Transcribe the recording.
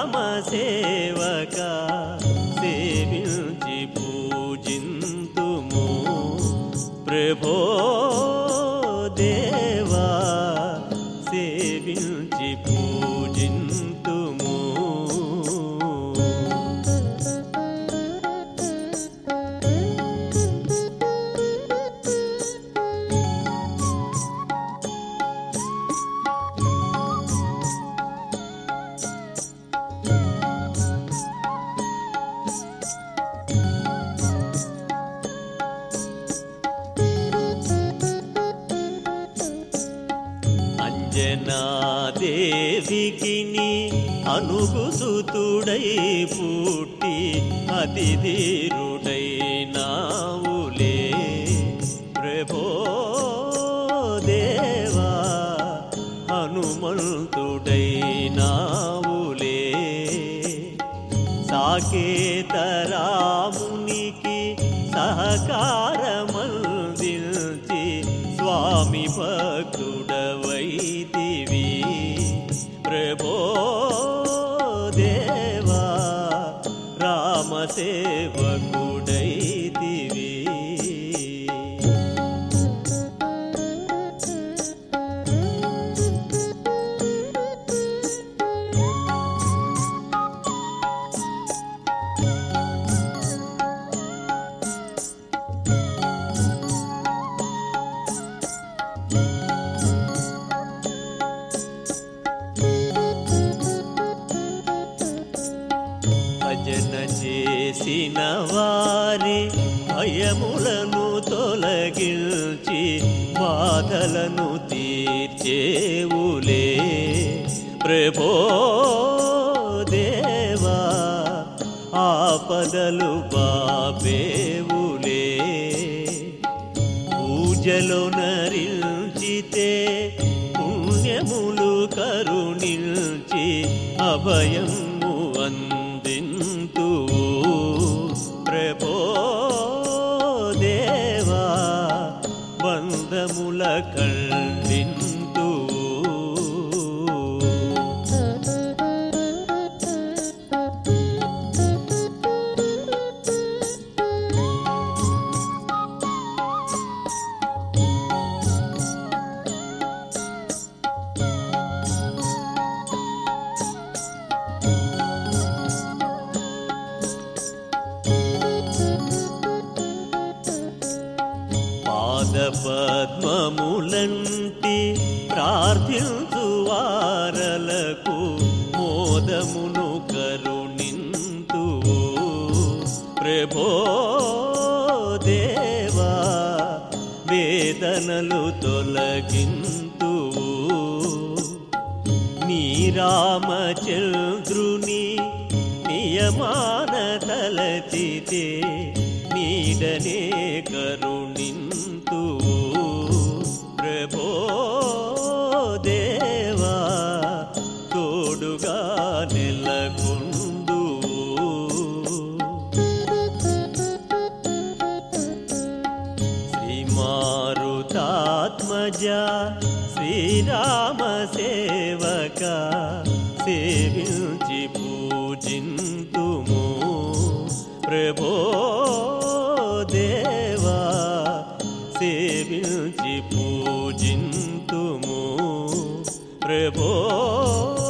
శ్రీరామ సేవక సేవించి పూజింతుము ప్రభో దేవా సేవించి పూజింతుము. అంజనాదేవికిని అనుగుసుతుడై పుట్టి అతిధీరుడై నావులే ప్రభో దేవా హనుమంతుడై నావులే. సాకేతరామునికి సహకారమందించి స్వామి భక్తుడవైతివి ప్రభో దేవా రామసేవకుడైతివి. భజన చేసిన వారి భయములను తొలగించి బాధలను తీర్చేవులే ప్రభో దేవా ఆపదలు బాపేవులే. పూజలో నరించితే పుణ్యములు కరుణించి అభయము అందింతువు ప్రభో దేవా బంధముల ఖండింతువు. పద్మములంటి ప్రార్థించు వారలకు మోదమును కరుణింతువు ప్రభో దేవా వేదనలు తొలగింతువు. నీ రామచంద్రుని నియమాన తలచితే నీడనే కరుణింతువు ప్రభో దేవా తోడుగా నెలకొందువు. శ్రీ మారుతాత్మజ శ్రీరామ సేవక సేవించి పూజింతుము ప్రభో దేవా సేవించి పూజింతుము ప్రభో